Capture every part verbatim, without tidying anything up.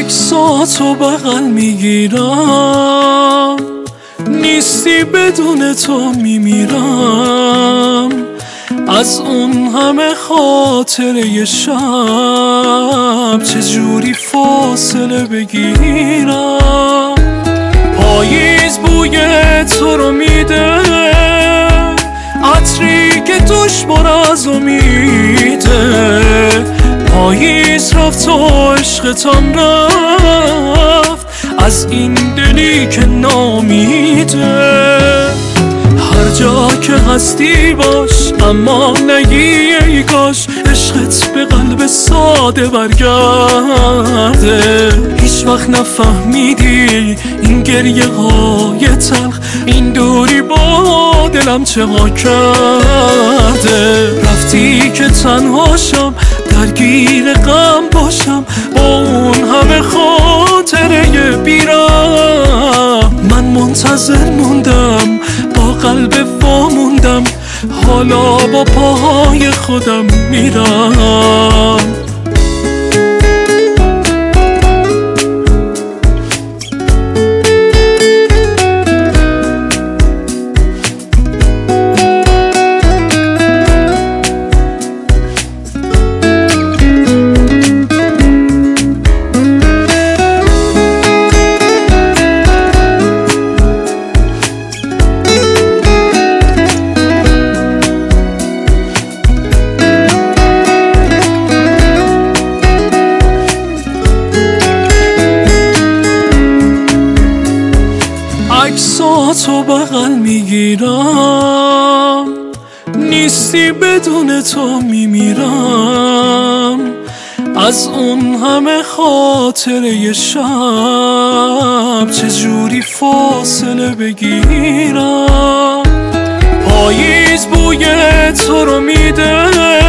عکساتو بغل میگیرم، نیستی بدون تو میمیرم. از اون همه خاطره شب چجوری فاصله بگیرم. پاییز بوی تو رو میده، عطری که توش پر از امیده. پاییز رفت و عشقتان رفت، از این دلی که نامیده. هر جا که هستی باش، اما نگی ای کاش عشقت به قلب ساده برگرده. هیچ وقت نفهمیدی این گریه های تلخ، این دوری با دلم چه ها کرده. رفتی که تنهاشم، درگیر غم باشم، با اون همه خاطره بیرم. من منتظر موندم، با قلب وا موندم، حالا با پاهای خودم میرم. عکساتو بغل میگیرم، نیستی بدون تو میمیرم. از اون همه خاطره شب چجوری فاصله بگیرم. پاییز بوی تو رو میده،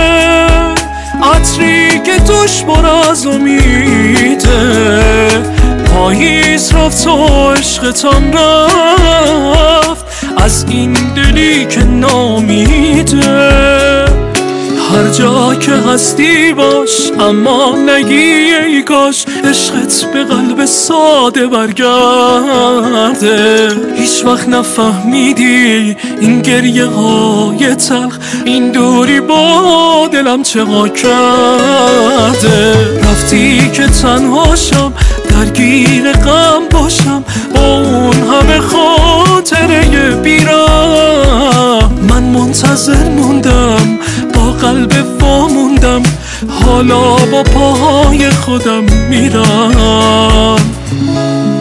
عطری که توش پر از امیده. پاییز رفت و عشقتان رفت، از این دلی که نامیده. هر جا که هستی باش، اما نگی ای کاش عشقت به قلب ساده برگرده. هیچ وقت نفهمیدی این گریه های تلخ، این دوری با دلم چه ها کرده. رفتی که تنهاشم، درگیر غم باشم، با اون همه خاطره بیرم. من منتظر موندم، با قلب وا موندم، حالا با پاهای خودم میرم.